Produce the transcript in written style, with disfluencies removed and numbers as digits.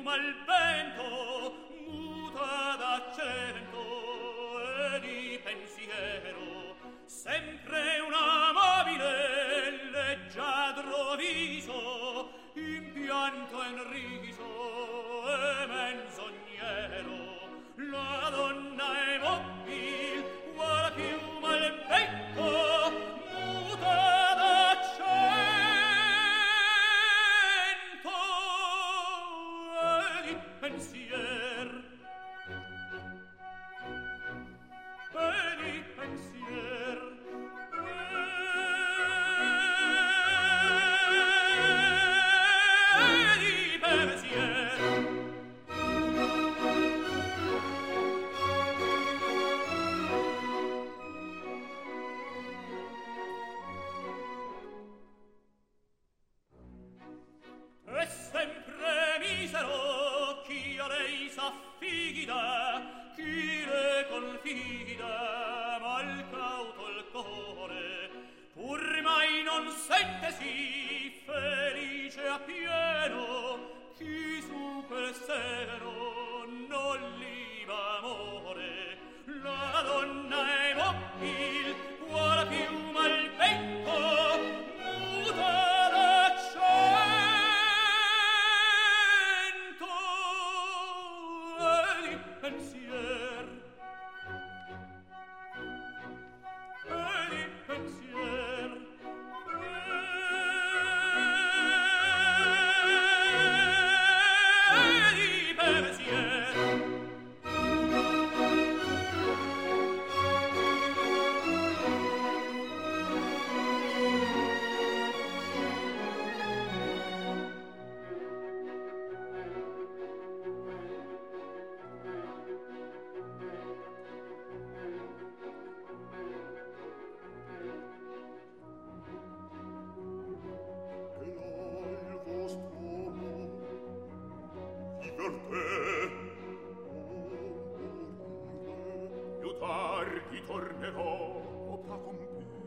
piuma il vento, muta d'accento e di pensiero, sempre una mobile leggiadro viso, in pianto e in riso e menzognero. La donna è mobile, guarda piuma il vento, muta d'accento e di pensier. E di pensier. E di pensier. È sempre misero chi a lei s'affida, chi le confida, mal cauto il core, pur mai non sentesi felice a pieno, chi su quel seno non liva amore. La donna è mobil, guarda piuma il vento, muta d'accento e di pensier. E di pensier. E di pensier. Più tardi tornerò, o pa con te.